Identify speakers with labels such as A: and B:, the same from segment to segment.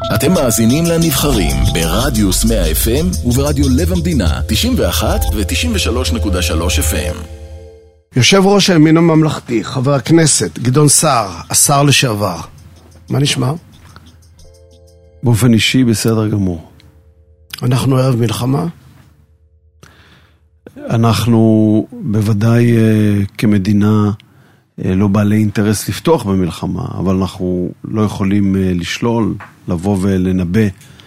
A: אתם מאזינים לנבחרים ברדיוס 100 FM וברדיו לב המדינה 91 ו-93.3 FM.
B: יושב ראש הימין הממלכתי, חבר הכנסת גדעון סער, השר לשעבר. מה נשמע?
C: באופן אישי בסדר גמור.
B: אנחנו ערב מלחמה?
C: אנחנו בוודאי כמדינה לא בעלי אינטרס לפתוח במלחמה, אבל אנחנו לא יכולים לשלול, לבוא ולנבא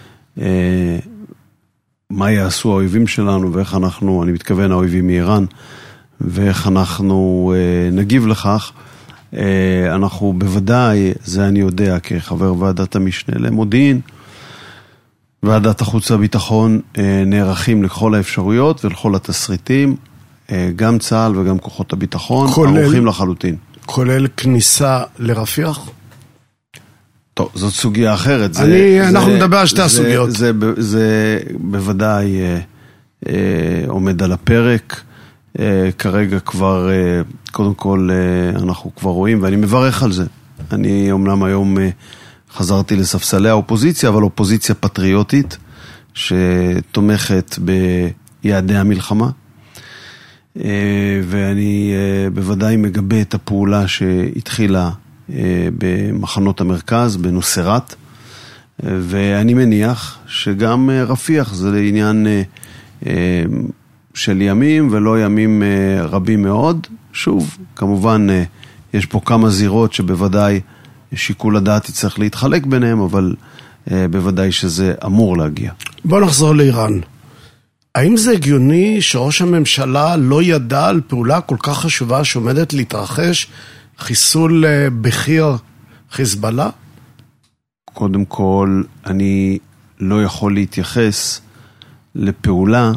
C: מה יעשו האויבים שלנו ואיך אנחנו, אני מתכוון האויבים מאיראן, ואיך אנחנו נגיב לכך. אנחנו בוודאי, זה אני יודע כחבר ועדת המשנה למודיעין, ועדת החוץ והביטחון נערכים לכל האפשרויות ולכל התסריטים, גם צה"ל וגם כוחות הביטחון ערוכים לחלוטין.
B: כולל כניסה לרפיח?
C: טוב, זאת סוגיה אחרת.
B: אנחנו נדבר על שתי הסוגיות.
C: זה בוודאי עומד על הפרק. כרגע כבר, קודם כל אנחנו כבר רואים, ואני מברך על זה. אני אומנם היום חזרתי לספסלי האופוזיציה, אבל אופוזיציה פטריוטית, שתומכת ביעדי המלחמה. ואני בוודאי מגבה את הפעולה שהתחילה במחנות המרכז, בנוסרת, ואני מניח שגם רפיח זה לעניין של ימים ולא ימים רבים מאוד. שוב, כמובן יש פה כמה זירות שבוודאי שיקול הדעת יצטרך להתחלק ביניהם, אבל בוודאי שזה אמור להגיע.
B: בוא נחזור לאיראן. האם זה הגיוני שראש הממשלה לא ידע על פעולה כל כך חשובה שעומדת להתרחש, חיסול בכיר חיזבאללה?
C: קודם כל, אני לא יכול להתייחס לפעולה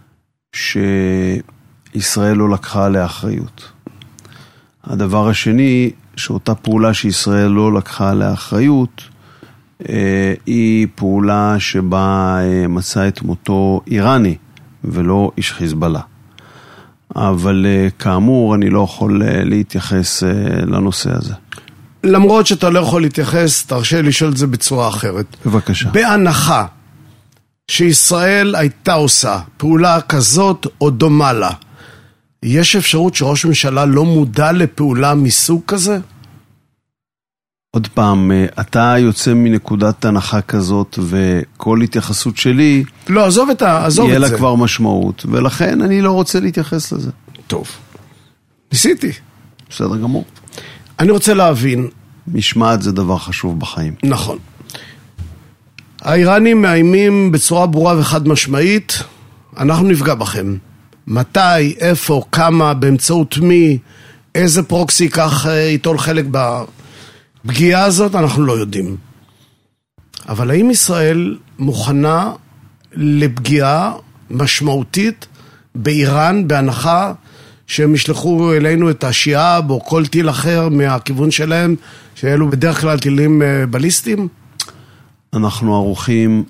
C: שישראל לא לקחה עליה אחריות. הדבר השני, שאותה פעולה שישראל לא לקחה עליה אחריות, היא פעולה שבה מצא את מותו איראני ולא איש חיזבאללה. אבל כאמור אני לא יכול להתייחס לנושא הזה.
B: למרות שאתה לא יכול להתייחס, תרשה לשאול את זה בצורה אחרת.
C: בבקשה.
B: בהנחה שישראל הייתה עושה פעולה כזאת או דומה לה, יש אפשרות שראש ממשלה לא מודע לפעולה מסוג כזה?
C: עוד פעם, אתה יוצא מנקודת הנחה כזאת, וכל התייחסות שלי
B: לא, עזוב את זה.
C: יהיה לה כבר משמעות, ולכן אני לא רוצה להתייחס לזה.
B: טוב. ניסיתי.
C: בסדר גמור.
B: אני רוצה להבין.
C: משמעת זה דבר חשוב בחיים.
B: נכון. האיראנים מאיימים בצורה ברורה וחד משמעית, אנחנו נפגע בכם. מתי, איפה, כמה, באמצעות מי, איזה פרוקסי ייקח איתו חלק בפגיעה הזאת, אנחנו לא יודעים. אבל האם ישראל מוכנה לפגיעה משמעותית באיראן, בהנחה שהם ישלחו אלינו את השיעב או כל טיל אחר מהכיוון שלהם, שאלו בדרך כלל טילים בליסטיים?
C: אנחנו ערוכים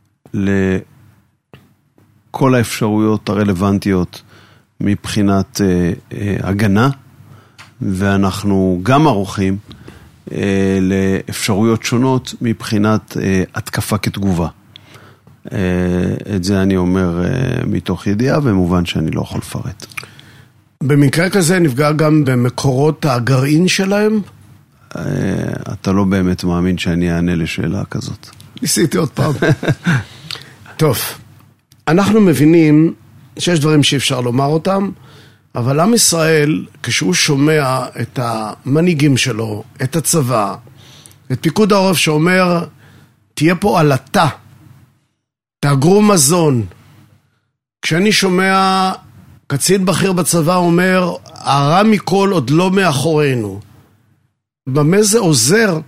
C: לכל האפשרויות הרלוונטיות מבחינת הגנה, ואנחנו גם ערוכים לאפשרויות שונות מבחינת התקפה כתגובה. את זה אני אומר מתוך ידיעה, ומובן שאני לא יכול לפרט.
B: במקרה כזה נפגע גם במקורות הגרעין שלהם?
C: אתה לא באמת מאמין שאני אענה לשאלה כזאת.
B: ניסיתי עוד פעם. טוב, אנחנו מבינים שיש דברים שאפשר לומר אותם, אבל עם ישראל, כשהוא שומע את המנהיגים שלו, את הצבא, את פיקוד העורף שאומר, תהיה פה עלתה, תאגרו מזון. כשאני שומע קצין בכיר בצבא אומר, הרע מכל עוד לא מאחורינו. במה זה עוזר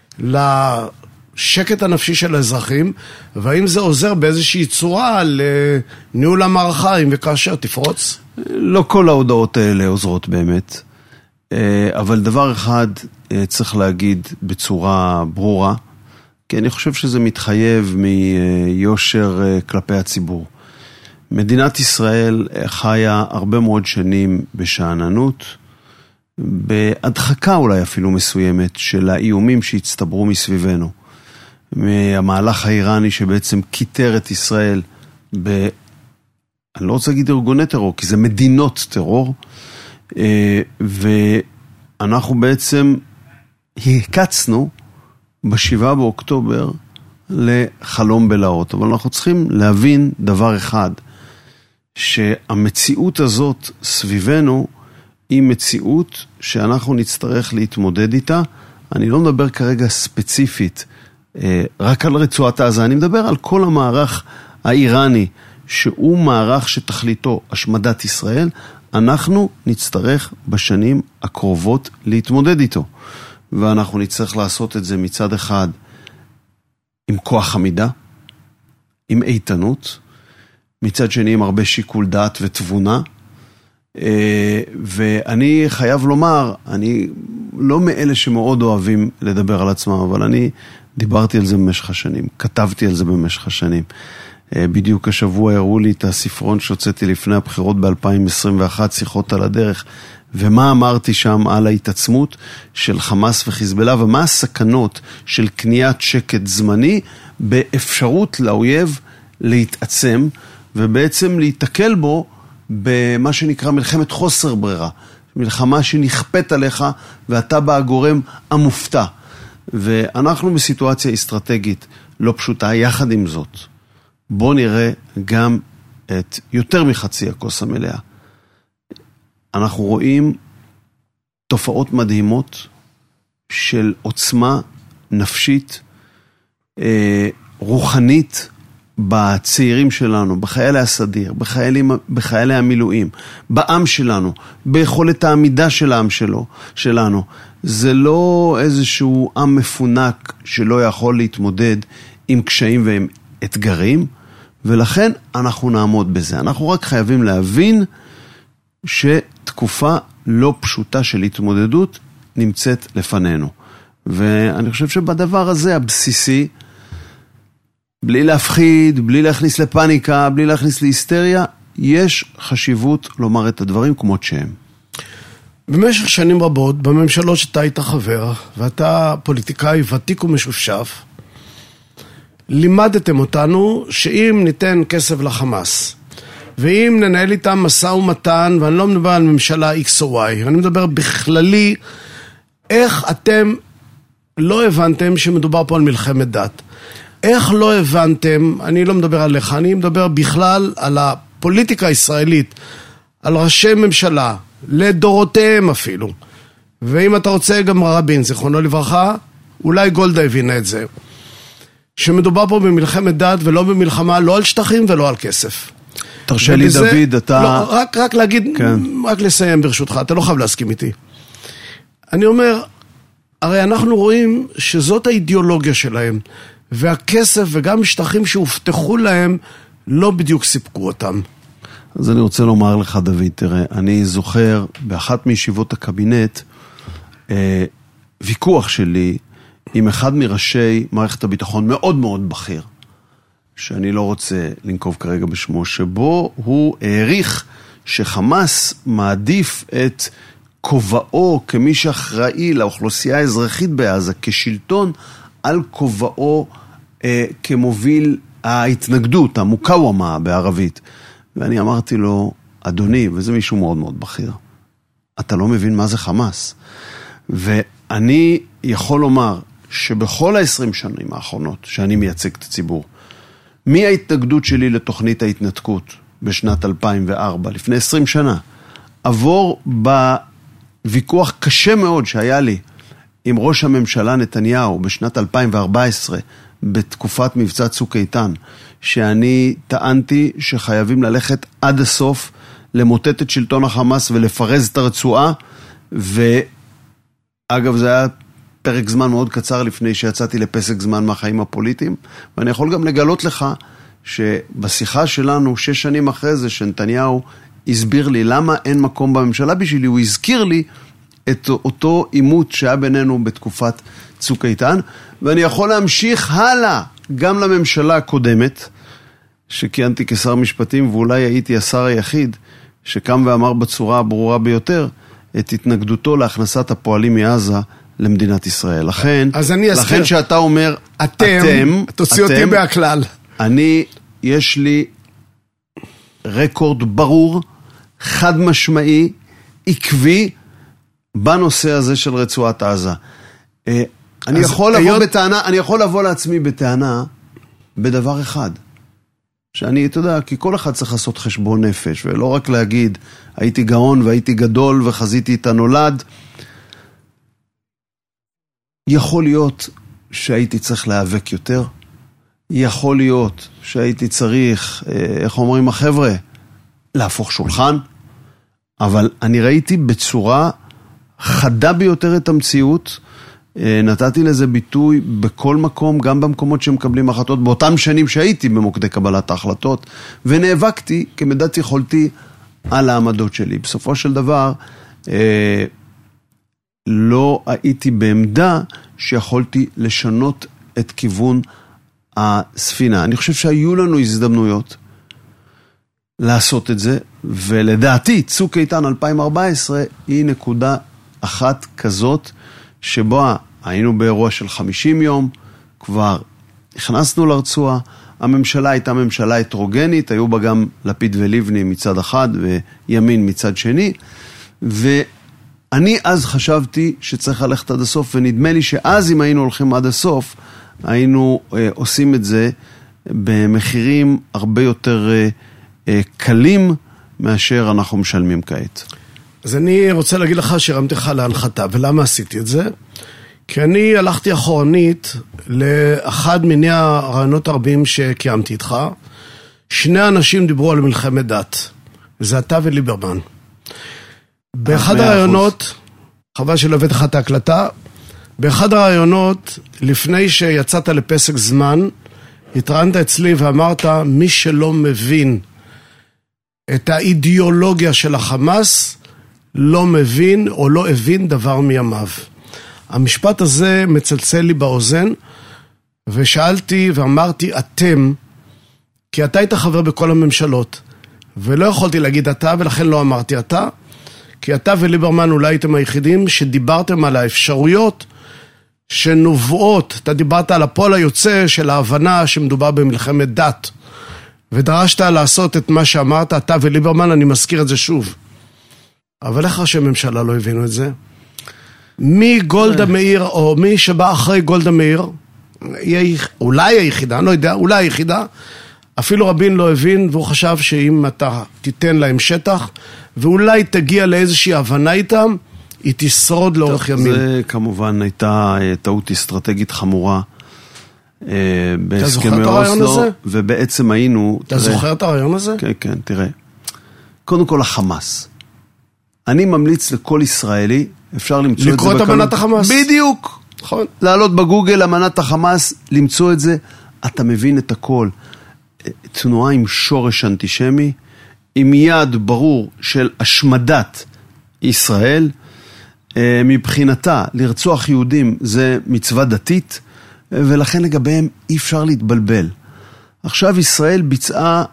B: לשקט הנפשי של האזרחים, והאם זה עוזר באיזושהי צורה לניהול המערכה, אם וכאשר תפרוץ?
C: לא כל ההודעות האלה עוזרות באמת, אבל דבר אחד צריך להגיד בצורה ברורה, כי אני חושב שזה מתחייב מיושר כלפי הציבור. מדינת ישראל חיה הרבה מאוד שנים בשעננות, בהדחקה אולי אפילו מסוימת של האיומים שהצטברו מסביבנו. מהמהלך האיראני שבעצם כיתר את ישראל אני לא רוצה להגיד ארגוני טרור, כי זה מדינות טרור, ואנחנו בעצם הקצנו ב7 באוקטובר לחלום בלהות. אבל אנחנו צריכים להבין דבר אחד, שהמציאות הזאת סביבנו היא מציאות שאנחנו נצטרך להתמודד איתה. אני לא מדבר כרגע ספציפית רק על רצועת עזה, אני מדבר על כל המערך האיראני, שהוא מערך שתכליתו השמדת ישראל. אנחנו נצטרך בשנים הקרובות להתמודד איתו, ואנחנו נצטרך לעשות את זה מצד אחד עם כוח עמידה, עם איתנות, מצד שני עם הרבה שיקול דעת ותבונה. ואני חייב לומר, אני לא מאלה שמאוד אוהבים לדבר על עצמם, אבל אני דיברתי על זה במשך השנים, כתבתי על זה במשך השנים. בדיוק השבוע הראו לי את הספרון שהוצאתי לפני הבחירות ב-2021, שיחות על הדרך, ומה אמרתי שם על ההתעצמות של חמאס וחיזבאללה, ומה הסכנות של קניית שקט זמני באפשרות לאויב להתעצם, ובעצם להתקל בו במה שנקרא מלחמת חוסר ברירה, מלחמה שנכפת עליך ואתה בה הגורם המופתע. ואנחנו בסיטואציה אסטרטגית לא פשוטה. יחד עם זאת, בוא נראה גם את יותר מחצי הכוס המלאה. אנחנו רואים תופעות מדהימות של עוצמה נפשית, רוחנית, בצעירים שלנו, בחיילי הסדיר, בחיילי המילואים, בעם שלנו, ביכולת העמידה של העם שלנו. זה לא איזשהו עם מפונק שלא יכול להתמודד עם קשיים ועם אתגרים, ולכן אנחנו נעמוד בזה. אנחנו רק חייבים להבין שתקופה לא פשוטה של התמודדות נמצאת לפנינו. ואני חושב שבדבר הזה הבסיסי, בלי להפחיד, בלי להכניס לפניקה, בלי להכניס להיסטריה, יש חשיבות לומר את הדברים כמות שהם.
B: במשך שנים רבות, בממשלות שאתה היית חבר, ואתה פוליטיקאי ותיק ומשופשף, לימדתם אותנו שאם ניתן כסף לחמאס, ואם ננהל איתם משא ומתן, ואני לא מדבר על ממשלה X או Y, אני מדבר בכללי, איך אתם לא הבנתם שמדובר פה על מלחמת דת? איך לא הבנתם, אני לא מדבר עליך, אני מדבר בכלל על הפוליטיקה הישראלית, על ראשי ממשלה, לדורותיהם אפילו. ואם אתה רוצה גם רבין, זיכרונו לברכה, אולי גולדה הבינה את זה. שמדובר פה במלחמת דת ולא במלחמה, לא על שטחים ולא על כסף.
C: תרשה לי דוד, אתה...
B: לא, רק להגיד, כן. רק לסיים ברשותך, אתה לא חייב להסכים איתי. אני אומר, הרי אנחנו רואים שזאת האידיאולוגיה שלהם, והכסף וגם שטחים שהובטחו להם לא בדיוק סיפקו אותם.
C: אז אני רוצה לומר לך דוד, תראה, אני זוכר באחת מישיבות הקבינט ויכוח שלי עם אחד מראשי מערכת הביטחון מאוד מאוד בכיר, שאני לא רוצה לנקוב כרגע בשמו, שבו הוא העריך שחמאס מעדיף את כובעו כמי שאחראי לאוכלוסייה האזרחית בעזה כשלטון על כובעו כמוביל ההתנגדות, המוקאוומה בערבית. ואני אמרתי לו, אדוני, וזה מישהו מאוד מאוד בכיר, אתה לא מבין מה זה חמאס. ואני יכול לומר שבכל ה-20 שנים האחרונות שאני מייצג את הציבור, מההתנגדות שלי לתוכנית ההתנתקות בשנת 2004, לפני 20 שנה, עבור בוויכוח קשה מאוד שהיה לי עם ראש הממשלה נתניהו בשנת 2014, בתקופת מבצע צוק איתן, שאני טענתי שחייבים ללכת עד הסוף, למוטט את שלטון החמאס ולפרז את הרצועה, ואגב זה היה פרק זמן מאוד קצר לפני שיצאתי לפסק זמן מהחיים הפוליטיים, ואני יכול גם לגלות לך שבשיחה שלנו 6 שנים אחרי זה, שנתניהו הסביר לי למה אין מקום בממשלה בשבילי, הוא הזכיר לי את אותו עימות שהיה בינינו בתקופת צוק איתן, ואני יכול להמשיך הלאה גם לממשלה הקודמת, שכיהנתי כשר משפטים, ואולי הייתי השר היחיד שקם ואמר בצורה הברורה ביותר את התנגדותו להכנסת הפועלים מעזה למדינת ישראל. לכן
B: שאתה אומר, אתם, תוציא אותי מהכלל.
C: יש לי רקורד ברור, חד משמעי, עקבי, בנושא הזה של רצועת עזה. אני יכול לבוא לעצמי בטענה בדבר אחד. שאני, אתה יודע, כי כל אחד צריך לעשות חשבון נפש, ולא רק להגיד, הייתי גאון והייתי גדול וחזיתי את הנולד. יכול להיות שהייתי צריך להיאבק יותר. יכול להיות שהייתי צריך, איך אומרים החבר'ה, להפוך שולחן. אבל אני ראיתי בצורה חדה ביותר את המציאות, נתתי לזה ביטוי בכל מקום, גם במקומות שמקבלים החלטות, באותם שנים שהייתי במוקדי קבלת ההחלטות, ונאבקתי כמידת יכולתי על העמדות שלי. בסופו של דבר, לא הייתי בעמדה שיכולתי לשנות את כיוון הספינה. אני חושב שהיו לנו הזדמנויות לעשות את זה, ולדעתי, צוק איתן 2014 היא נקודה אחת כזאת, שבו היינו באירוע של 50 יום, כבר הכנסנו לרצועה, הממשלה הייתה ממשלה הטרוגנית, היו בה גם לפיד ולבני מצד אחד וימין מצד שני, ואני אז חשבתי שצריך ללכת עד הסוף, ונדמה לי שאז אם היינו הולכים עד הסוף, היינו עושים את זה במחירים הרבה יותר קלים מאשר אנחנו משלמים כעת.
B: אז אני רוצה להגיד לך שרמתי לך להנחתה, ולמה עשיתי את זה? כי אני הלכתי אחורנית לאחד מיני הרעיונות הרבים שקיימתי איתך. שני אנשים דיברו על מלחמת דת, זה אתה וליברמן. באחד הרעיונות, חבל שלא הבאת לך את ההקלטה, באחד הרעיונות, לפני שיצאת לפסק זמן, התראיינת אצלי ואמרת, מי שלא מבין את האידיאולוגיה של החמאס, לא מבין או לא הבין דבר מימיו. המשפט הזה מצלצל לי באוזן, ושאלתי ואמרתי אתם, כי אתה היית חבר בכל הממשלות, ולא יכולתי להגיד אתה, ולכן לא אמרתי אתה, כי אתה וליברמן אולי הייתם היחידים שדיברתם על האפשרויות שנובעות, אתה דיברת על הפועל היוצא של ההבנה שמדובר במלחמת דת, ודרשת לעשות את מה שאמרת, אתה וליברמן, אני מזכיר את זה שוב. אבל איך ראשי ממשלה לא הבינו את זה? מי גולדה מאיר, או מי שבא אחרי גולדה מאיר, אולי היחידה, אני לא יודע, אולי היחידה, אפילו רבין לא הבין, והוא חשב שאם אתה תיתן להם שטח, ואולי תגיע לאיזושהי הבנה איתם, היא תשרוד לאורך ימים.
C: זה כמובן הייתה טעות אסטרטגית חמורה, בהסכמי אוסלו, ובעצם היינו...
B: אתה זוכר את הרעיון הזה?
C: כן, כן, תראה. קודם כל החמאס. אני ממליץ לכל ישראלי, אפשר למצוא את זה...
B: לקרוא את אמנת החמאס.
C: בדיוק. נכון. לעלות בגוגל אמנת החמאס, למצוא את זה, אתה מבין את הכל. תנועה עם שורש אנטישמי, עם יעד ברור של השמדת ישראל, מבחינתה לרצוח יהודים זה מצווה דתית, ולכן לגביהם אי אפשר להתבלבל. עכשיו ישראל ביצעה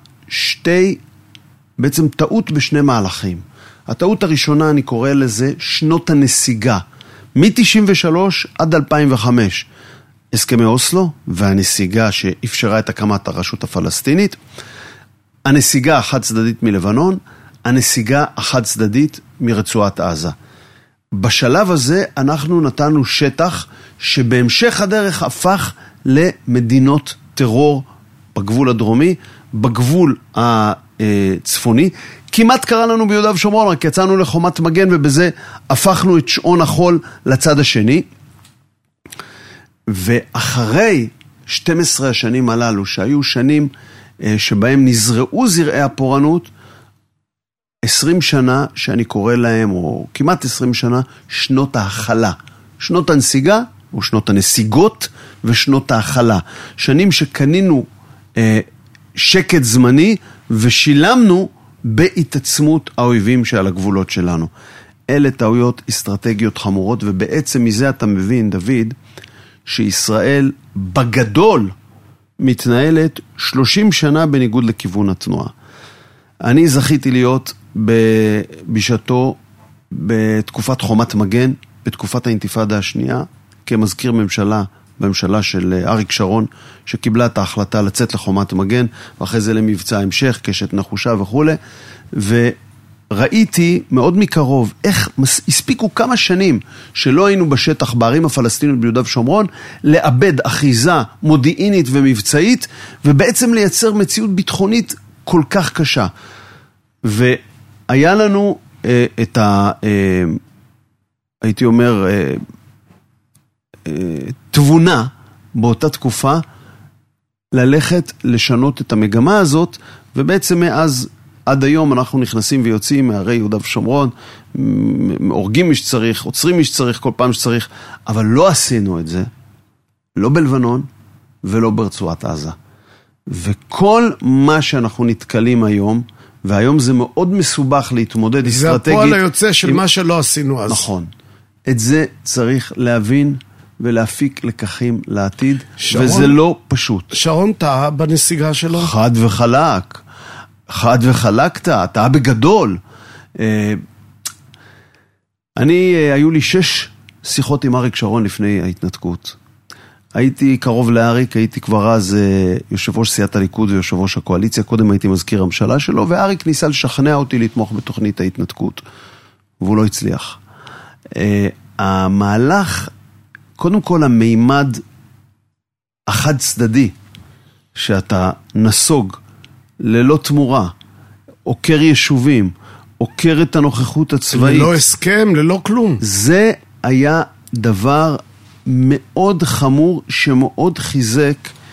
C: בעצם טעות בשני מהלכים. הטעות הראשונה, אני קורא לזה שנות הנסיגה. מ-93 עד 2005, הסכמי אוסלו והנסיגה שאפשרה את הקמת הרשות הפלסטינית, הנסיגה החד צדדית מלבנון, הנסיגה החד צדדית מרצועת עזה. בשלב הזה אנחנו נתנו שטח שבהמשך הדרך הפך למדינות טרור בגבול הדרומי, בגבול הצפוני. כמעט קרה לנו ביהודה ושומרון, רק יצאנו לחומת מגן ובזה הפכנו את שעון החול לצד השני. ואחרי 12 השנים הללו, שהיו שנים שבהם נזרעו זרעי הפורענות, 20 שנה שאני קורא להם, או כמעט 20 שנה, שנות ההחלה. שנות הנסיגה, או שנות הנסיגות, ושנות ההחלה. שנים שקנינו שקט זמני, ושילמנו בהתעצמות האויבים שעל הגבולות שלנו. אלה טעויות אסטרטגיות חמורות, ובעצם מזה אתה מבין, דוד, שישראל בגדול מתנהלת 30 שנה בניגוד לכיוון התנועה. אני זכיתי להיות בשעתו בתקופת חומת מגן, בתקופת האינתיפאדה השנייה, כמזכיר ממשלה, בממשלה של אריק שרון, שקיבלה את ההחלטה לצאת לחומת מגן, ואחרי זה למבצע המשך, קשת נחושה וכו'. וראיתי מאוד מקרוב איך הספיקו כמה שנים שלא היינו בשטח בערים הפלסטיניות ביהודה ושומרון, לאבד אחיזה מודיעינית ומבצעית, ובעצם לייצר מציאות ביטחונית כל כך קשה. והיה לנו את הייתי אומר, תבונה באותה תקופה ללכת לשנות את המגמה הזאת, ובעצם מאז עד היום אנחנו נכנסים ויוצאים מהרי יהודה ושומרון, הורגים מי שצריך, עוצרים מי שצריך כל פעם שצריך, אבל לא עשינו את זה, לא בלבנון ולא ברצועת עזה. וכל מה שאנחנו נתקלים היום, והיום זה מאוד מסובך להתמודד אסטרטגית. זה הפועל
B: היוצא של מה שלא עשינו אז.
C: נכון. את זה צריך להבין ולהפיק לקחים לעתיד, וזה לא פשוט.
B: שרון טעה בנסיגה שלו?
C: חד וחלק. חד וחלקת, טעה בגדול. היו לי 6 שיחות עם אריק שרון לפני ההתנתקות. הייתי קרוב לאריק, הייתי כבר אז יושב ראש סיעת הליכוד ויושב ראש הקואליציה, קודם הייתי מזכיר הממשלה שלו, ואריק ניסה לשכנע אותי לתמוך בתוכנית ההתנתקות, והוא לא הצליח. המהלך, קודם כל המימד החד צדדי, שאתה נסוג ללא תמורה, עוקר יישובים, עוקר את הנוכחות הצבאית.
B: ללא הסכם, ללא כלום.
C: זה היה דבר מאוד חמור שמאוד חיזק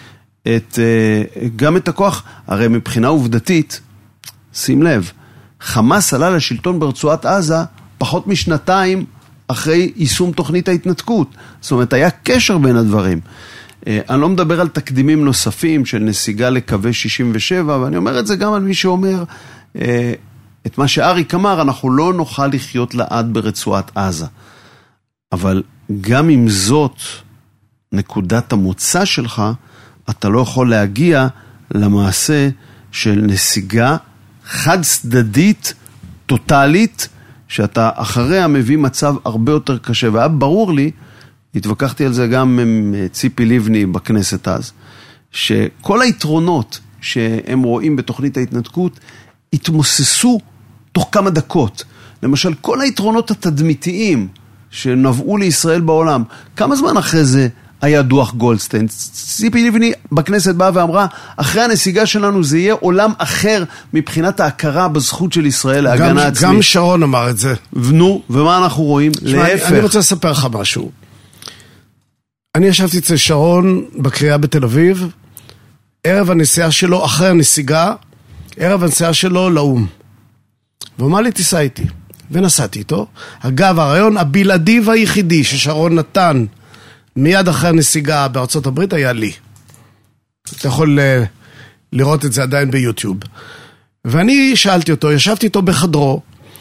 C: גם את הכוח. הרי מבחינה עובדתית, שים לב, חמאס עלה לשלטון ברצועת עזה פחות משנתיים אחרי יישום תוכנית ההתנתקות. זאת אומרת, היה קשר בין הדברים. אני לא מדבר על תקדימים נוספים של נסיגה לקווי 67, ואני אומר את זה גם על מי שאומר את מה שאריק אמר, אנחנו לא נוכל לחיות לעד ברצועת עזה. אבל גם אם זאת נקודת המוצא שלך, אתה לא יכול להגיע למעשה של נסיגה חד צדדית, טוטלית, שאתה אחריה מביא מצב הרבה יותר קשה. והיה ברור לי, התווכחתי על זה גם עם ציפי לבני בכנסת אז, שכל היתרונות שהם רואים בתוכנית ההתנתקות, התמוססו תוך כמה דקות. למשל, כל היתרונות התדמיתיים שנבעו לישראל בעולם, כמה זמן אחרי זה היה דוח גולדסטיין? ציפי לבני בכנסת באה ואמרה, אחרי הנסיגה שלנו זה יהיה עולם אחר מבחינת ההכרה בזכות של ישראל להגנה עצמית.
B: גם שרון אמר את זה.
C: נו, ומה אנחנו רואים? להפך.
B: אני רוצה לספר לך משהו. אני ישבתי אצל שרון בקריאה בתל אביב, ערב הנסיעה שלו, אחרי הנסיגה, ערב הנסיעה שלו לאום. והוא אמר לי, תיסע איתי. ונסעתי איתו. אגב, הרעיון הבלעדי והיחידי ששרון נתן מיד אחרי הנסיגה בארצות הברית היה לי. אתה יכול לראות את זה עדיין ביוטיוב. ואני שאלתי אותו, ישבתי איתו בחדרו,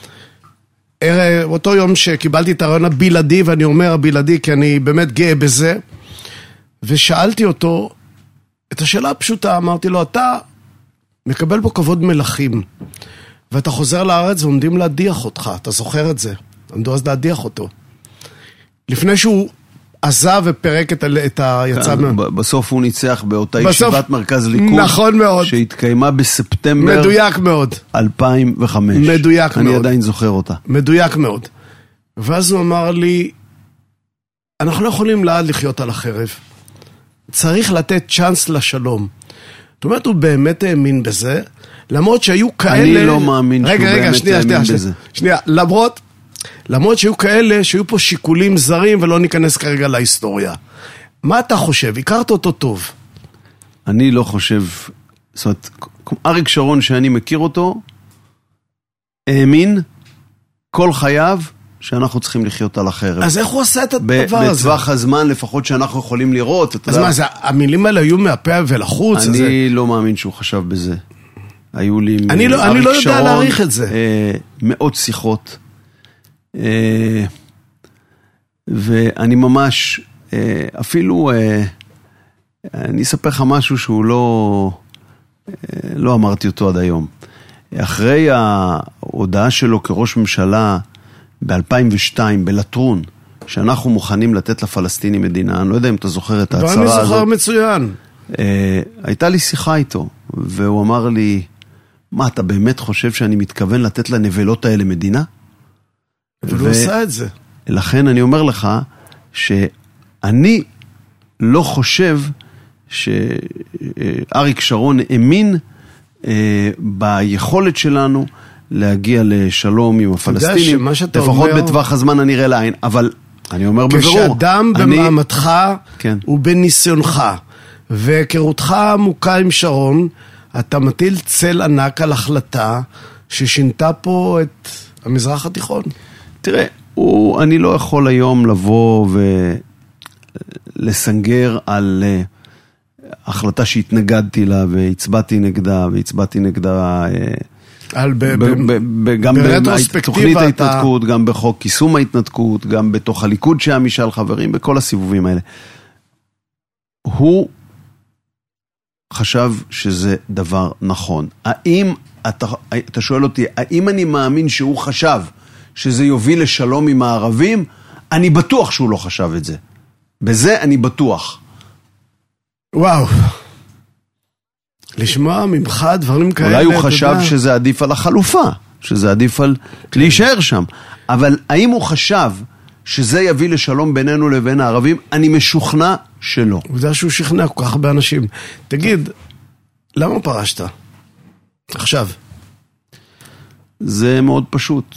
B: אותו יום שקיבלתי את הרעיון הבלעדי, ואני אומר הבלעדי כי אני באמת גאה בזה, ושאלתי אותו את השאלה הפשוטה, אמרתי לו, אתה מקבל פה כבוד מלכים, ואתה חוזר לארץ ועומדים להדיח אותך, אתה זוכר את זה, עמדו אז להדיח אותו. לפני שהוא עזב ופרק את היצא...
C: בסוף הוא ניצח באותה ישיבת מרכז ליכוד.
B: נכון מאוד.
C: שהתקיימה בספטמבר...
B: מדויק מאוד.
C: 2005.
B: מדויק מאוד.
C: אני עדיין זוכר אותה.
B: מדויק מאוד. ואז הוא אמר לי, אנחנו לא יכולים לעד לחיות על החרב. צריך לתת צ'אנס לשלום. זאת אומרת, הוא באמת האמין בזה, למרות שהיו כאלה...
C: אני לא מאמין שהוא באמת האמין בזה.
B: שנייה, למרות שהיו כאלה שהיו פה שיקולים זרים ולא ניכנס כרגע להיסטוריה. מה אתה חושב? הכרת אותו טוב.
C: אני לא חושב, זאת אומרת, אריק שרון שאני מכיר אותו, האמין כל חייו שאנחנו צריכים לחיות על החרב.
B: אז איך הוא עושה את הדבר הזה?
C: בטווח הזמן לפחות שאנחנו יכולים לראות.
B: אז מה, המילים האלה היו מהפה ולחוץ?
C: אני לא מאמין שהוא חשב בזה. היו לי...
B: אני לא יודע להעריך את זה.
C: מאות שיחות. ואני ממש, אפילו, אני אספר לך משהו שהוא לא אמרתי אותו עד היום. אחרי ההודעה שלו כראש ממשלה ב-2002 בלטרון, שאנחנו מוכנים לתת לפלסטינים מדינה, אני לא יודע אם אתה זוכר את ההצהרה הזאת.
B: ואני זוכר מצוין.
C: הייתה לי שיחה איתו, והוא אמר לי, מה, אתה באמת חושב שאני מתכוון לתת לנבלות האלה מדינה?
B: אבל הוא עושה את זה.
C: לכן אני אומר לך, שאני לא חושב שאריק שרון האמין ביכולת שלנו להגיע לשלום עם הפלסטינים, לפחות בטווח הזמן הנראה לעין, אבל אני אומר בבירור,
B: כשאדם במעמדך ובניסיונך והיכרותך עמוקה עם שרון, אתה מטיל צל ענק על החלטה ששינתה פה את המזרח התיכון.
C: תראה, אני לא יכול היום לבוא ולסנגר על החלטה שהתנגדתי לה והצבעתי נגדה, גם בתוכנית ההתנתקות, גם בחוק יישום ההתנתקות, גם בתוך הליכוד שהיה משאל חברים, בכל הסיבובים האלה. הוא חשב שזה דבר נכון. האם, אתה שואל אותי, האם אני מאמין שהוא חשב שזה יוביל לשלום עם הערבים? אני בטוח שהוא לא חשב את זה. בזה אני בטוח.
B: וואו. לשמוע ממך דברים כאלה.
C: אולי הוא חשב שזה עדיף על החלופה, שזה עדיף על להישאר שם. אבל האם הוא חשב שזה יביא לשלום בינינו לבין הערבים? אני משוכנע שלא.
B: הוא יודע שהוא שכנע כל כך הרבה אנשים. תגיד, למה פרשת? עכשיו.
C: זה מאוד פשוט.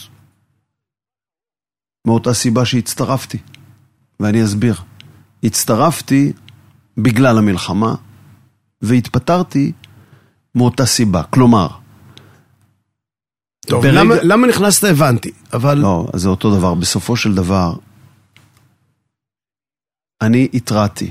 C: מאותה סיבה שהצטרפתי. ואני אסביר. הצטרפתי בגלל המלחמה, והתפטרתי מאותה סיבה. כלומר,
B: טוב, למה נכנסת הבנתי, אבל...
C: לא, אז זה אותו דבר. בסופו של דבר, אני התרעתי,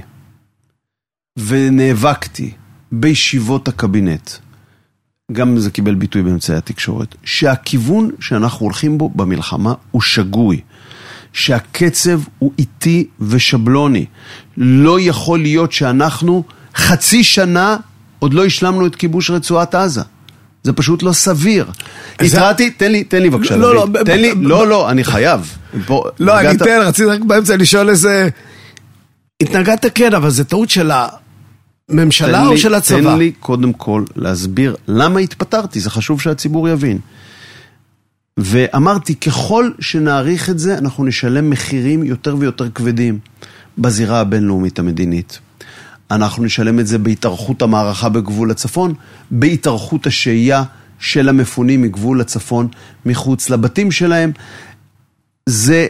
C: ונאבקתי בישיבות הקבינט, גם זה קיבל ביטוי באמצעי התקשורת, שהכיוון שאנחנו הולכים בו במלחמה הוא שגוי, שהקצב הוא איטי ושבלוני. לא יכול להיות שאנחנו חצי שנה עוד לא השלמנו את כיבוש רצועת עזה. זה פשוט לא סביר. התרעתי, תן לי בבקשה. לא, אני חייב.
B: לא, אני רציתי רק באמצע לשאול איזה... התנגדת כן, אבל זה טעות של הממשלה או של הצבא?
C: תן לי קודם כל להסביר למה התפטרתי, זה חשוב שהציבור יבין. ואמרתי, ככל שנעריך את זה, אנחנו נשלם מחירים יותר ויותר כבדים בזירה הבינלאומית המדינית. אנחנו נשלם את זה בהתארכות המערכה בגבול הצפון, בהתארכות השהייה של המפונים מגבול הצפון מחוץ לבתים שלהם. זה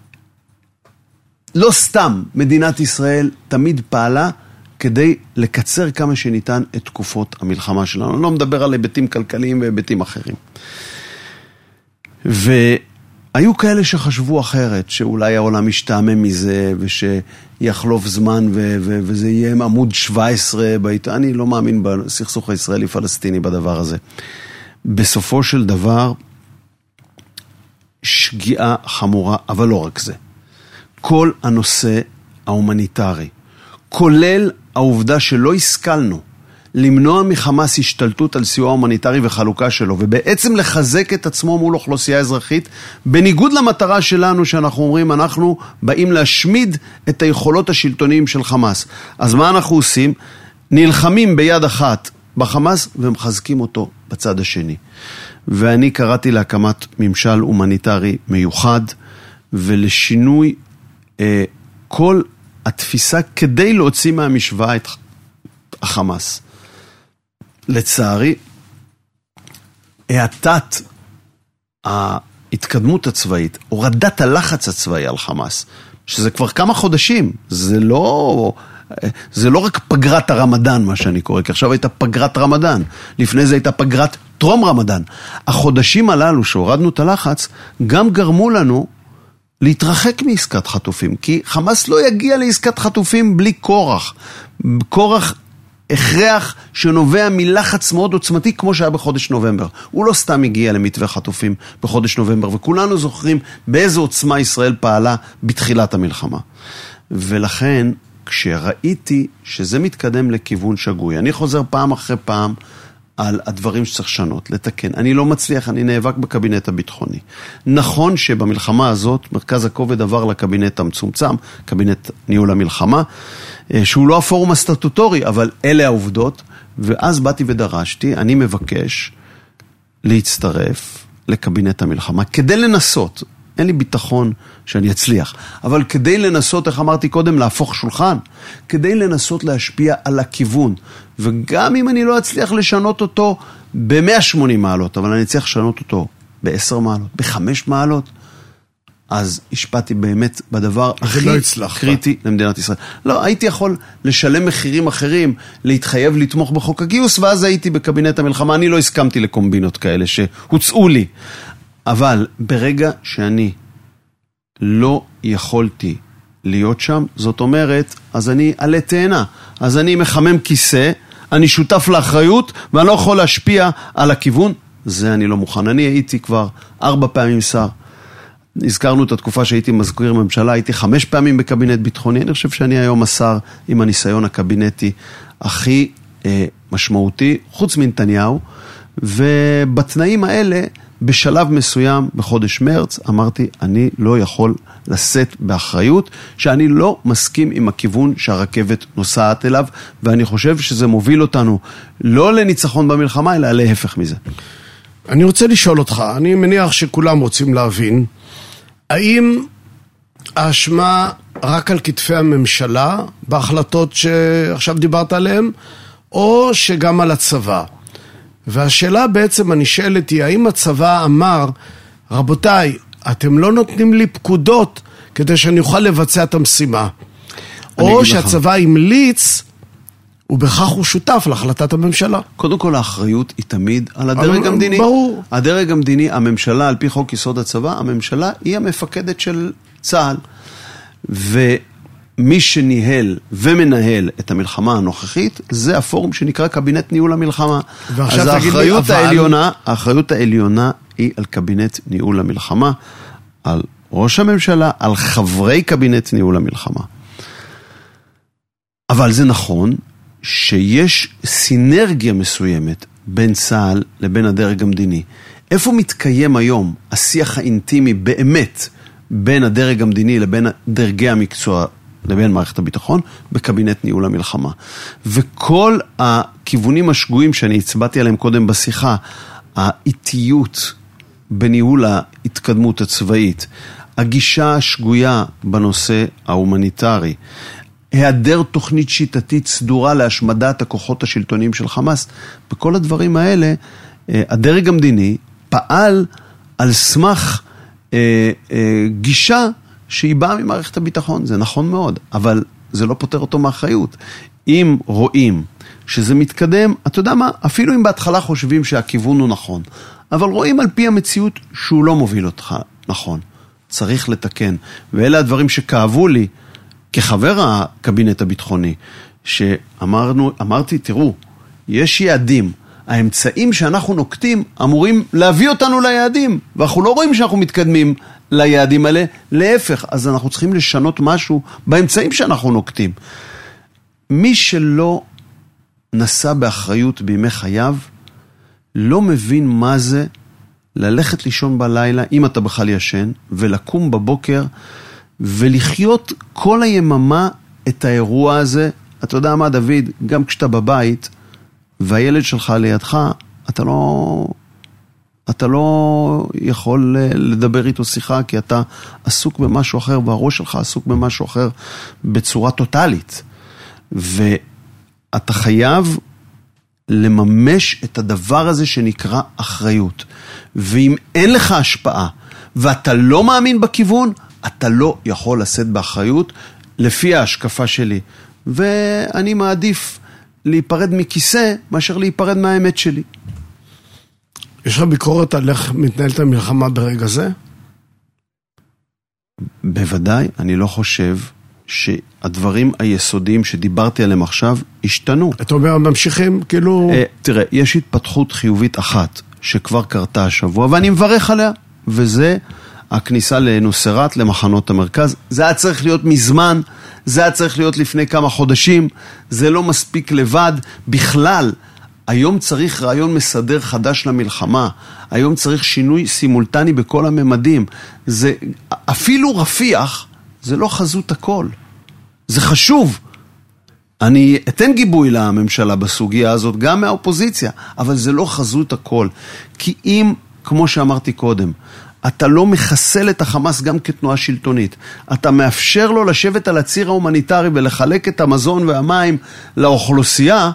C: לא סתם מדינת ישראל תמיד פעלה כדי לקצר כמה שניתן את תקופות המלחמה שלנו. אני לא מדבר על היבטים כלכליים והיבטים אחרים. והיו כאלה שחשבו אחרת, שאולי העולם משתעמם מזה, ושיחלוף זמן, וזה יהיה עמוד 17 בעיתון. אני לא מאמין בסכסוך הישראלי-פלסטיני בדבר הזה. בסופו של דבר, שגיאה חמורה, אבל לא רק זה. כל הנושא ההומניטרי, כולל העובדה שלא השכלנו למנוע מחמאס השתלטות על סיוע הומניטרי וחלוקה שלו, ובעצם לחזק את עצמו מול אוכלוסייה אזרחית, בניגוד למטרה שלנו שאנחנו אומרים, אנחנו באים להשמיד את היכולות השלטוניים של חמאס. אז מה אנחנו עושים? נלחמים ביד אחת בחמאס ומחזקים אותו בצד השני. ואני קראתי להקמת ממשל הומניטרי מיוחד, ולשינוי כל התפיסה כדי להוציא מהמשוואה את החמאס. לצערי, האטת ההתקדמות הצבאית, הורדת הלחץ הצבאי על חמאס, שזה כבר כמה חודשים, זה לא רק פגרת הרמדאן, מה שאני קורא, כי עכשיו הייתה פגרת רמדאן, לפני זה הייתה פגרת טרום רמדאן. החודשים הללו שהורדנו את הלחץ, גם גרמו לנו להתרחק מעסקת חטופים, כי חמאס לא יגיע לעסקת חטופים בלי כורח. כורח הכרח שנובע מלחץ מאוד עוצמתי, כמו שהיה בחודש נובמבר. הוא לא סתם הגיע למתווה חטופים בחודש נובמבר, וכולנו זוכרים באיזו עוצמה ישראל פעלה בתחילת המלחמה. ולכן, כשראיתי שזה מתקדם לכיוון שגוי, אני חוזר פעם אחרי פעם על הדברים שצריך לשנות, לתקן. אני לא מצליח, אני נאבק בקבינט הביטחוני. נכון שבמלחמה הזאת, מרכז הכובד עבר לקבינט המצומצם, קבינט ניהול המלחמה, שהוא לא הפורום הסטטוטורי, אבל אלה העובדות, ואז באתי ודרשתי, אני מבקש להצטרף לקבינט המלחמה, כדי לנסות, אין לי ביטחון שאני אצליח, אבל כדי לנסות, איך אמרתי קודם, להפוך שולחן, כדי לנסות להשפיע על הכיוון, וגם אם אני לא אצליח לשנות אותו ב-180 מעלות, אבל אני צריך לשנות אותו ב-10 מעלות, ב-5 מעלות, אז השפעתי באמת בדבר הכי קריטי למדינת ישראל. לא, הייתי יכול לשלם מחירים אחרים, להתחייב לתמוך בחוק הגיוס, ואז הייתי בקבינט המלחמה, אני לא הסכמתי לקומבינות כאלה שהוצאו לי. אבל ברגע שאני לא יכולתי להיות שם, זאת אומרת, אז אני עלה תאנה, אז אני מחמם כיסא, אני שותף לאחריות, ואני לא יכול להשפיע על הכיוון, זה אני לא מוכן. אני הייתי כבר 4 פעמים שר, הזכרנו את התקופה שהייתי מזכיר ממשלה, הייתי 5 פעמים בקבינט ביטחוני, אני חושב שאני היום השר עם הניסיון הקבינטי הכי משמעותי, חוץ מנתניהו, ובתנאים האלה, בשלב מסוים, בחודש מרץ, אמרתי, אני לא יכול לשאת באחריות, שאני לא מסכים עם הכיוון שהרכבת נוסעת אליו, ואני חושב שזה מוביל אותנו לא לניצחון במלחמה, אלא להפך מזה.
B: אני רוצה לשאול אותך, אני מניח שכולם רוצים להבין, האם האשמה רק על כתפי הממשלה, בהחלטות שעכשיו דיברת עליהן, או שגם על הצבא? והשאלה בעצם הנשאלת היא, האם הצבא אמר, רבותיי, אתם לא נותנים לי פקודות כדי שאני אוכל לבצע את המשימה? או שהצבא המליץ, ובכך הוא שותף להחלטת הממשלה.
C: קודם כל, האחריות היא תמיד על הדרג המדיני.
B: ברור.
C: הדרג המדיני, הממשלה, על פי חוק יסוד הצבא, הממשלה היא המפקדת של צה"ל. ומי שניהל ומנהל את המלחמה הנוכחית, זה הפורום שנקרא קבינט ניהול המלחמה. אז האחריות העליונה היא על קבינט ניהול המלחמה, על ראש הממשלה, על חברי קבינט ניהול המלחמה. אבל זה נכון, שיש סינרגיה מסוימת בין צה"ל לבין הדרג המדיני. איפה מתקיים היום השיח האינטימי באמת בין הדרג המדיני לבין דרגי המקצוע לבין מערכת הביטחון? בקבינט ניהול המלחמה. וכל הכיוונים השגויים שאני הצבעתי עליהם קודם בשיחה, האיטיות בניהול ההתקדמות הצבאית, הגישה השגויה בנושא ההומניטרי, היעדר תוכנית שיטתית סדורה להשמדת הכוחות השלטוניים של חמאס, בכל הדברים האלה, הדרג המדיני פעל על סמך גישה שהיא באה ממערכת הביטחון. זה נכון מאוד, אבל זה לא פותר אותו מאחריות. אם רואים שזה מתקדם, אתה יודע מה, אפילו אם בהתחלה חושבים שהכיוון הוא נכון, אבל רואים על פי המציאות שהוא לא מוביל אותך נכון, צריך לתקן. ואלה הדברים שכאבו לי, כחבר הקבינט הביטחוני, שאמרתי, תראו, יש יעדים, האמצעים שאנחנו נוקטים אמורים להביא אותנו ליעדים, ואנחנו לא רואים שאנחנו מתקדמים ליעדים האלה, להפך, אז אנחנו צריכים לשנות משהו באמצעים שאנחנו נוקטים. מי שלא נסע באחריות בימי חייו, לא מבין מה זה ללכת לישון בלילה, אם אתה בכלל ישן, ולקום בבוקר, ולחיות כל היממה את האירוע הזה. אתה יודע מה, דוד, גם כשאתה בבית והילד שלך לידך, אתה לא יכול לדבר איתו שיחה, כי אתה עסוק במשהו אחר, והראש שלך עסוק במשהו אחר בצורה טוטלית. ואתה חייב לממש את הדבר הזה שנקרא אחריות. ואם אין לך השפעה, ואתה לא מאמין בכיוון, אתה לא יכול לשאת באחריות לפי ההשקפה שלי. ואני מעדיף להיפרד מכיסא מאשר להיפרד מהאמת שלי.
B: יש לך ביקורת על איך מתנהלת המלחמה ברגע זה?
C: בוודאי, אני לא חושב שהדברים היסודיים שדיברתי עליהם עכשיו השתנו.
B: אתה אומר, ממשיכים כאילו...
C: תראה, יש התפתחות חיובית אחת שכבר קרתה השבוע, ואני מברך עליה, וזה הכניסה לנוסרת, למחנות המרכז. זה היה צריך להיות מזמן, זה היה צריך להיות לפני כמה חודשים, זה לא מספיק לבד. בכלל, היום צריך רעיון מסדר חדש למלחמה, היום צריך שינוי סימולטני בכל הממדים. זה, אפילו רפיח, זה לא חזות הכל. זה חשוב. אני אתן גיבוי לממשלה בסוגיה הזאת, גם מהאופוזיציה, אבל זה לא חזות הכל. כי אם, כמו שאמרתי קודם, אתה לא מחסל את החמאס גם כתנועה שלטונית, אתה מאפשר לו לשבת על הציר ההומניטרי ולחלק את המזון והמים לאוכלוסייה,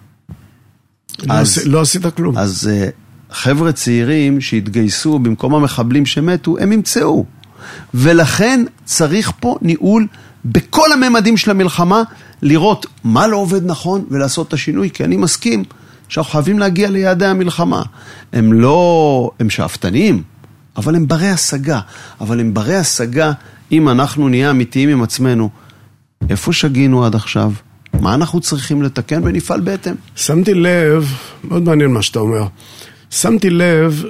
B: לא עשית כלום.
C: אז חבר'ה צעירים שהתגייסו במקום המחבלים שמתו, הם ימצאו. ולכן צריך פה ניהול בכל הממדים של המלחמה, לראות מה לא עובד נכון ולעשות את השינוי, כי אני מסכים שאנחנו חייבים להגיע ליעדי המלחמה. הם שאפתניים, אבל הם ברי השגה. אבל הם ברי השגה אם אנחנו נהיה אמיתיים עם עצמנו. איפה שגינו עד עכשיו? מה אנחנו צריכים לתקן ונפעל בהתאם?
B: שמתי לב, מאוד מעניין מה שאתה אומר, שמתי לב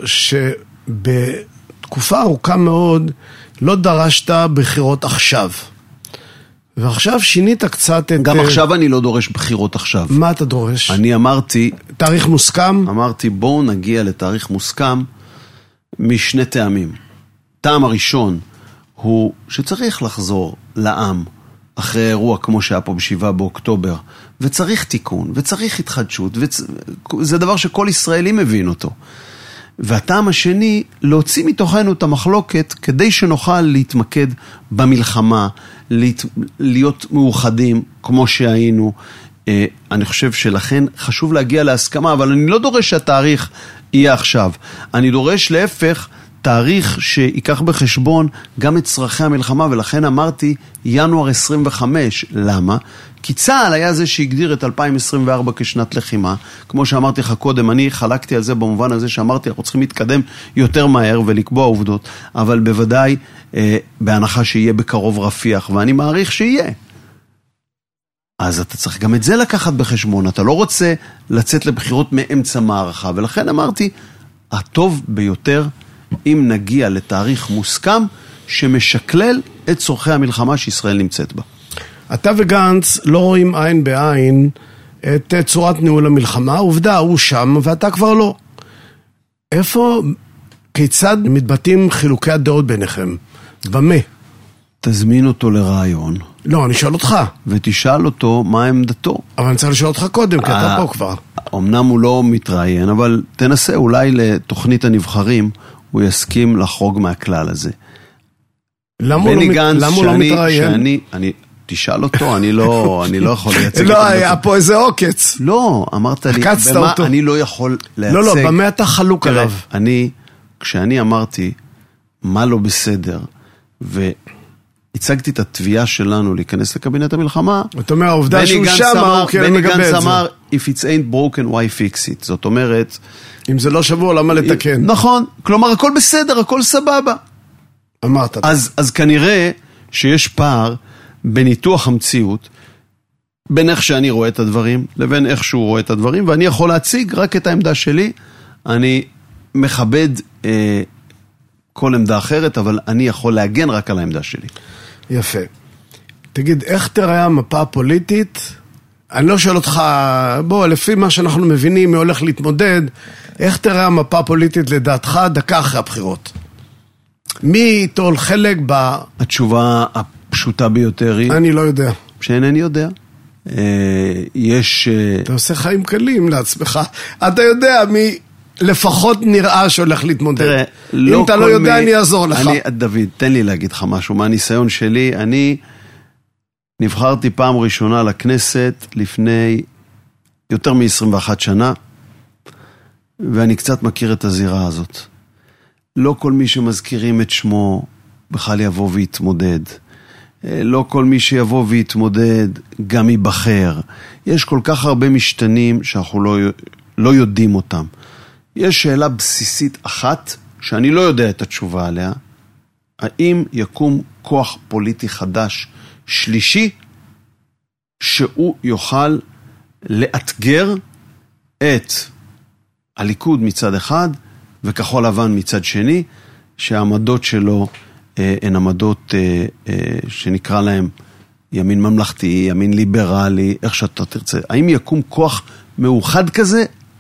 B: שבתקופה ארוכה מאוד לא דרשת בחירות עכשיו. ועכשיו שינית קצת את...
C: גם עכשיו אני לא דורש בחירות עכשיו.
B: מה אתה דורש?
C: אני אמרתי...
B: תאריך מוסכם?
C: אמרתי בואו נגיע לתאריך מוסכם משני טעמים. טעם הראשון הוא שצריך לחזור לעם אחרי אירוע כמו שהיה פה ב7 באוקטובר, וצריך תיקון, וצריך התחדשות, זה דבר שכל ישראלי מבין אותו. והטעם השני, להוציא מתוכנו את המחלוקת, כדי שנוכל להתמקד במלחמה, להיות מאוחדים כמו שהיינו. אני חושב שלכן חשוב להגיע להסכמה, אבל אני לא דורש שהתאריך יהיה עכשיו. אני דורש להפך, תאריך שיקח בחשבון גם את צרכי המלחמה, ולכן אמרתי ינואר 25. למה? כי צה"ל היה זה שהגדיר את 2024 כשנת לחימה. כמו שאמרתי לך קודם, אני חלקתי על זה במובן הזה שאמרתי, אנחנו צריכים להתקדם יותר מהר ולקבוע עובדות, אבל בוודאי בהנחה שיהיה בקרוב רפיח, ואני מעריך שיהיה. אז אתה צריך גם את זה לקחת בחשבון. אתה לא רוצה לצאת לבחירות מאמצע מערכה, ולכן אמרתי, הטוב ביותר אם נגיע לתאריך מוסכם שמשקלל את צורכי המלחמה שישראל נמצאת בה.
B: אתה וגנץ לא רואים עין בעין את צורת ניהול המלחמה, עובדה, הוא שם ואתה כבר לא. איפה, כיצד מתבטאים חילוקי הדעות ביניכם? במה?
C: תזמין אותו לרעיון.
B: לא, אני שואל אותך.
C: ותשאל אותו מה עמדתו.
B: אבל אני צריך לשאול אותך קודם, כי אתה פה כבר.
C: אמנם הוא לא מתראיין, אבל תנסה, אולי לתוכנית הנבחרים הוא יסכים לחרוג מהכלל הזה.
B: למה הוא לא מתראיין?
C: תשאל אותו, אני לא יכול לייצג.
B: לא, היה פה איזה עוקץ.
C: לא, אמרת לי, במה אני לא יכול לייצג.
B: לא, במה אתה חלוק עליו?
C: כשאני אמרתי מה לא בסדר, והצגתי את התביעה שלנו להיכנס לקבינט המלחמה,
B: אתה אומר, העובדה שהוא שם, הוא כן מגבה את זה.
C: בני גנץ אמר, if it's ain't broken, why fix it? זאת אומרת,
B: אם זה לא שבוע, למה לתקן?
C: נכון, כלומר, הכל בסדר, הכל סבבה.
B: אמרת.
C: אז כנראה שיש פער בניתוח המציאות, בין איך שאני רואה את הדברים, לבין איך שהוא רואה את הדברים, ואני יכול להציג רק את העמדה שלי. אני מכבד כל עמדה אחרת, אבל אני יכול להגן רק על העמדה שלי.
B: יפה. תגיד, איך תראה המפה הפוליטית? אני לא שואל אותך, בוא, לפי מה שאנחנו מבינים, מי הולך להתמודד, איך תראה המפה הפוליטית לדעתך דקה אחרי הבחירות? מי יטול חלק
C: התשובה הפשוטה ביותר היא...
B: אני לא יודע.
C: שאינני יודע.
B: אתה עושה חיים קלים לעצמך. אתה יודע מי לפחות נראה שהולך להתמודד. תראה, אם אתה לא יודע, אני אעזור לך.
C: דוד, תן לי להגיד לך משהו. מהניסיון שלי, אני נבחרתי פעם ראשונה לכנסת לפני יותר מ-21 שנה, ואני קצת מכיר את הזירה הזאת. לא כל מי שמזכירים את שמו בכלל יבוא ויתמודד. לא כל מי שיבוא ויתמודד גם ייבחר. יש כל כך הרבה משתנים שאנחנו לא יודעים אותם. יש שאלה בסיסית אחת שאני לא יודע את התשובה עליה. האם יקום כוח פוליטי חדש שלישי שהוא יוכל לאתגר את הליכוד מצד אחד וכחול לבן מצד שני, שהעמדות שלו הן עמדות שנקרא להם ימין ממלכתי, ימין ליברלי, איך שאתה תרצה. האם יקום כוח מאוחד כזה?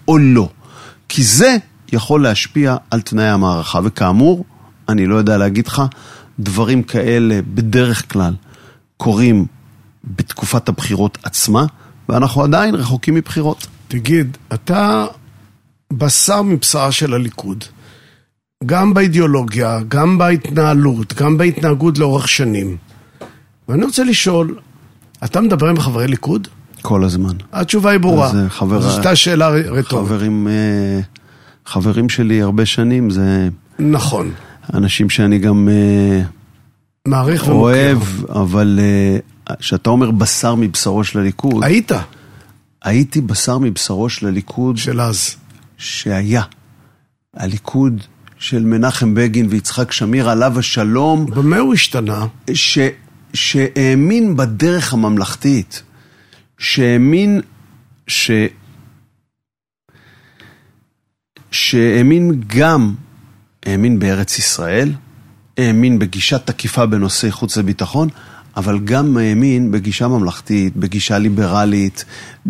C: או לא. כי זה יכול להשפיע על תנאי המערכה, וכאמור, אני לא יודע להגיד לך, דברים כאלה בדרך כלל קורים בתקופת הבחירות עצמה, ואנחנו עדיין רחוקים מבחירות.
B: תגיד, אתה בשר מבשרה של הליכוד, גם באידיאולוגיה, גם בהתנהלות, גם בהתנהגות לאורך שנים. ואני רוצה לשאול, אתה מדבר עם חברי ליכוד?
C: כל הזמן.
B: התשובה היא ברורה. זו הייתה שאלה רטורית.
C: חברים שלי הרבה שנים, זה...
B: נכון.
C: אנשים שאני גם
B: מעריך ומוקר.
C: אוהב, אבל שאתה אומר בשר מבשרו של הליכוד...
B: היית?
C: הייתי בשר מבשרו של הליכוד...
B: של אז.
C: שהיה. הליכוד של מנחם בגין ויצחק שמיר, עליו השלום...
B: במה הוא השתנה?
C: שהאמין בדרך הממלכתית. שהאמין שהאמין גם, האמין בארץ ישראל, האמין בגישה תקיפה בנושא חוץ וביטחון, אבל גם האמין בגישה ממלכתית, בגישה ליברלית,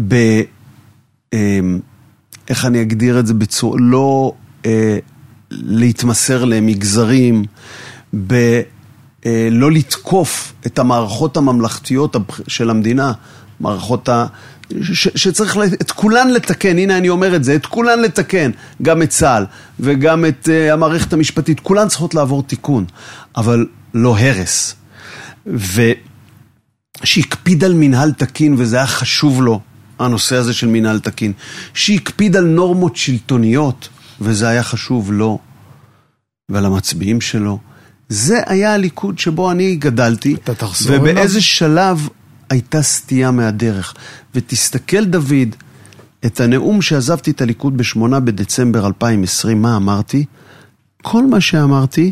C: איך אני אגדיר את זה בצורה, לא להתמסר למגזרים, לא לתקוף את המערכות הממלכתיות של המדינה, מערכות שצריך את כולן לתקן, הנה אני אומר את זה, את כולן לתקן, גם את צה"ל וגם את המערכת המשפטית, כולן צריכות לעבור תיקון, אבל לא הרס. שהקפיד על מנהל תקין, וזה היה חשוב לו, הנושא הזה של מנהל תקין, שהקפיד על נורמות שלטוניות, וזה היה חשוב לו ולמצביעים שלו. זה היה הליכוד שבו אני גדלתי, ובאיזה שלב הייתה סטייה מהדרך. ותסתכל דוד, את הנאום שעזבתי את הליכוד ב8 בדצמבר 2020, מה אמרתי? כל מה שאמרתי,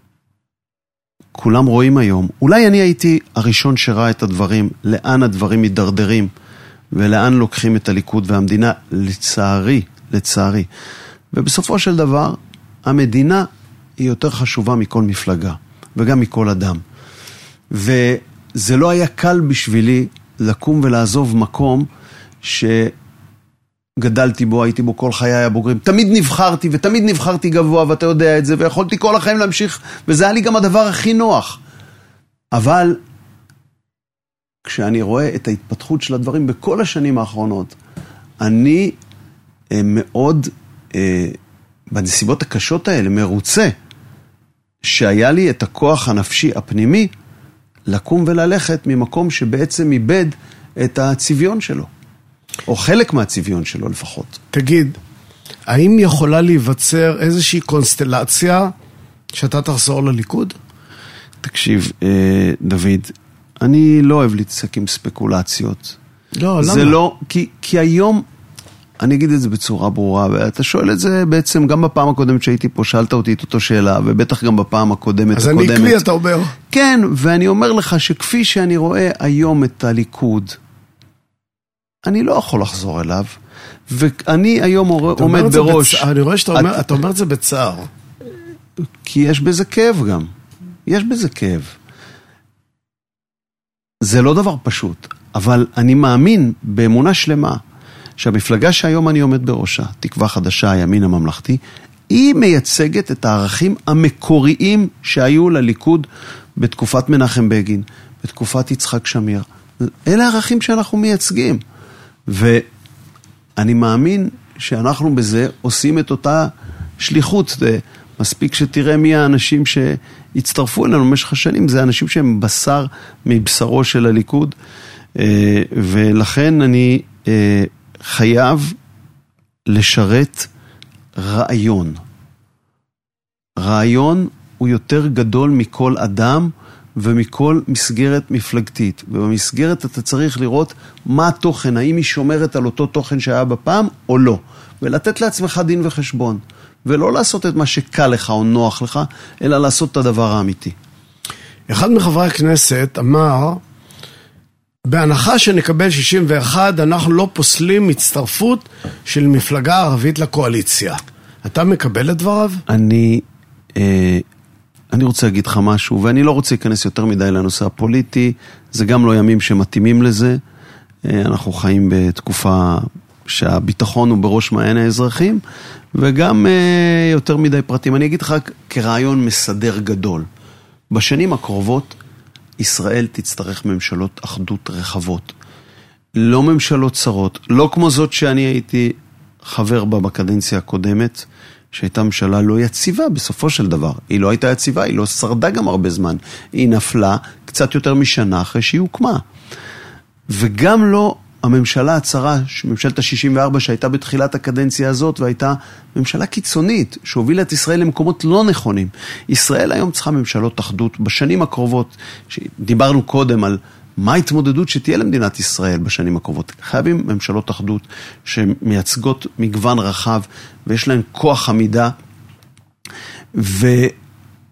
C: כולם רואים היום. אולי אני הייתי הראשון שראה את הדברים, לאן הדברים מדרדרים, ולאן לוקחים את הליכוד והמדינה, לצערי. ובסופו של דבר, המדינה היא יותר חשובה מכל מפלגה, וגם מכל אדם. וזה לא היה קל בשבילי לקום ולעזוב מקום שגדלתי בו, הייתי בו כל חיי הבוגרים. תמיד נבחרתי, ותמיד נבחרתי גבוה, ואתה יודע את זה, ויכולתי כל החיים להמשיך, וזה היה לי גם הדבר הכי נוח. אבל כשאני רואה את ההתפתחות של הדברים בכל השנים האחרונות, אני מאוד, בנסיבות הקשות האלה, מרוצה, שהיה לי את הכוח הנפשי הפנימי, לקום וללכת ממקום שבעצם איבד את הצביון שלו, או חלק מהצביון שלו לפחות.
B: תגיד, האם יכולה להיווצר איזושהי קונסטלציה שאתה תחזור לליכוד?
C: תקשיב, דוד, אני לא אוהב להתעסק עם ספקולציות.
B: לא, למה?
C: זה לא, כי היום, אני אגיד את זה בצורה ברורה, ואתה שואל את זה בעצם גם בפעם הקודמת שהייתי פה, שאלת אותי את אותו שאלה, ובטח גם בפעם הקודמת.
B: אז אני עקבי, אתה אומר.
C: כן, ואני אומר לך שכפי שאני רואה היום את הליכוד, אני לא יכול לחזור אליו, ואני היום עומד בראש.
B: אני רואה שאתה אומר את זה בצער.
C: כי יש בזה כאב גם. יש בזה כאב. זה לא דבר פשוט, אבל אני מאמין באמונה שלמה, שהמפלגה שהיום אני עומד בראשה, תקווה חדשה, הימין הממלכתי, היא מייצגת את הערכים המקוריים שהיו לליכוד בתקופת מנחם בגין, בתקופת יצחק שמיר. אלה הערכים שאנחנו מייצגים. ואני מאמין שאנחנו בזה עושים את אותה שליחות. מספיק שתראה מי האנשים שהצטרפו אלינו במשך השנים, זה אנשים שהם בשר מבשרו של הליכוד, ולכן אני חייב לשרת רעיון. רעיון הוא יותר גדול מכל אדם ומכל מסגרת מפלגתית. ובמסגרת אתה צריך לראות מה התוכן, האם היא שומרת על אותו תוכן שהיה בפעם או לא. ולתת לעצמך דין וחשבון. ולא לעשות את מה שקל לך או נוח לך, אלא לעשות את הדבר האמיתי.
B: אחד מחברי הכנסת אמר, בהנחה שנקבל 61, אנחנו לא פוסלים הצטרפות של מפלגה ערבית לקואליציה. אתה מקבל את דבריו?
C: אני רוצה להגיד לך משהו, ואני לא רוצה להיכנס יותר מדי לנושא הפוליטי, זה גם לא ימים שמתאימים לזה. אנחנו חיים בתקופה שהביטחון הוא בראש מעיין האזרחים, וגם יותר מדי פרטים. אני אגיד לך כרעיון מסדר גדול. בשנים הקרובות, ישראל תצטרך ממשלות אחדות רחבות. לא ממשלות צרות, לא כמו זאת שאני הייתי חבר בה בקדנציה הקודמת, שהייתה ממשלה לא יציבה בסופו של דבר. היא לא הייתה יציבה, היא לא שרדה גם הרבה זמן. היא נפלה קצת יותר משנה אחרי שהיא הוקמה. וגם לא הממשלה הצרה, ממשלת ה-64 שהייתה בתחילת הקדנציה הזאת, והייתה ממשלה קיצונית, שהובילה את ישראל למקומות לא נכונים. ישראל היום צריכה ממשלות אחדות בשנים הקרובות, דיברנו קודם על מה ההתמודדות שתהיה למדינת ישראל בשנים הקרובות. חייבים ממשלות אחדות שמייצגות מגוון רחב, ויש להן כוח עמידה, וזה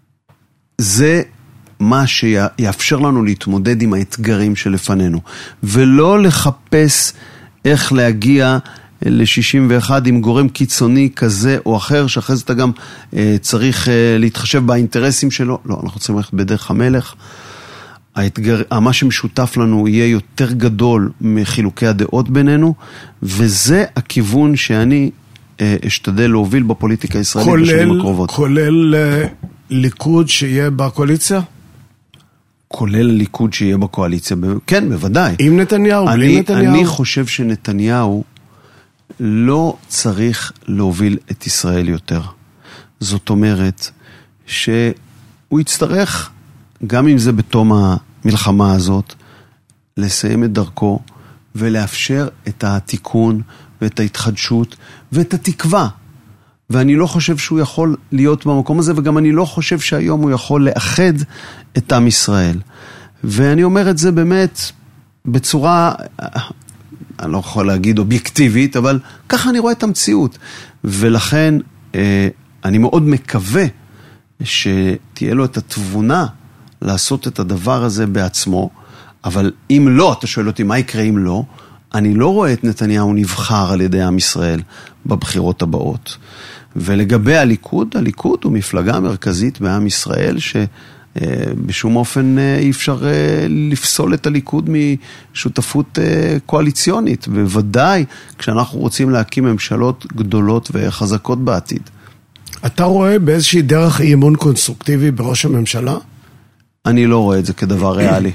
C: מה שיאפשר לנו להתמודד עם האתגרים שלפנינו, ולא לחפש איך להגיע ל-61 עם גורם קיצוני כזה או אחר, שאחרי זה אתה גם צריך להתחשב באינטרסים שלו. לא, אנחנו צריכים ללכת בדרך המלך. מה שמשותף לנו יהיה יותר גדול מחילוקי הדעות בינינו, וזה הכיוון שאני אשתדל להוביל בפוליטיקה הישראלית בשנים הקרובות.
B: כולל ליכוד שיהיה בקואליציה?
C: כולל ליכוד שיהיה בקואליציה, כן, בוודאי.
B: עם נתניהו, בלי נתניהו?
C: אני חושב שנתניהו לא צריך להוביל את ישראל יותר. זאת אומרת שהוא יצטרך, גם אם זה בתום המלחמה הזאת, לסיים את דרכו ולאפשר את התיקון ואת ההתחדשות ואת התקווה. ואני לא חושב שהוא יכול להיות במקום הזה, וגם אני לא חושב שהיום הוא יכול לאחד את עם ישראל. ואני אומר את זה באמת בצורה, אני לא יכול להגיד אובייקטיבית, אבל ככה אני רואה את המציאות. ולכן אני מאוד מקווה שתהיה לו את התבונה לעשות את הדבר הזה בעצמו, אבל אם לא, אתה שואל אותי מה יקרה אם לא, אני לא רואה את נתניהו נבחר על ידי עם ישראל בבחירות הבאות. ולגבי הליכוד, הליכוד הוא מפלגה מרכזית בעם ישראל, שבשום אופן אי אפשר לפסול את הליכוד משותפות קואליציונית, בוודאי כשאנחנו רוצים להקים ממשלות גדולות וחזקות בעתיד.
B: אתה רואה באיזושהי דרך אי אמון קונסטרוקטיבי בראש הממשלה?
C: אני לא רואה את זה כדבר ריאלי.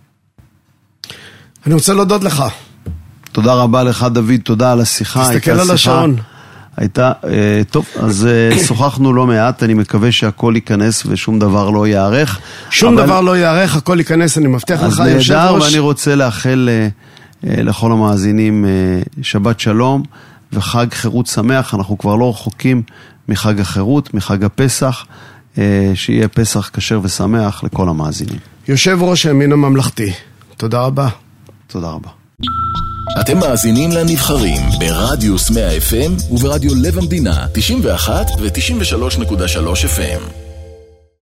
B: אני רוצה להודות לך.
C: תודה רבה לך דוד, תודה על השיחה.
B: תסתכל על השעון.
C: הייתה, טוב, אז שוחחנו לא מעט, אני מקווה שהכל ייכנס ושום דבר לא יערך.
B: שום דבר לא יערך, הכל ייכנס, אני מבטיח לך,
C: יושב ראש. ואני רוצה לאחל לכל המאזינים שבת שלום וחג חירות שמח, אנחנו כבר לא רחוקים מחג החירות, מחג הפסח, שיהיה פסח כשר ושמח לכל המאזינים.
B: יושב ראש הימין הממלכתי, תודה רבה.
C: תודה רבה.
A: אתם מאזינים לנבחרים ברדיוס 100 FM וברדיו לב המדינה 91 ו-93.3 FM.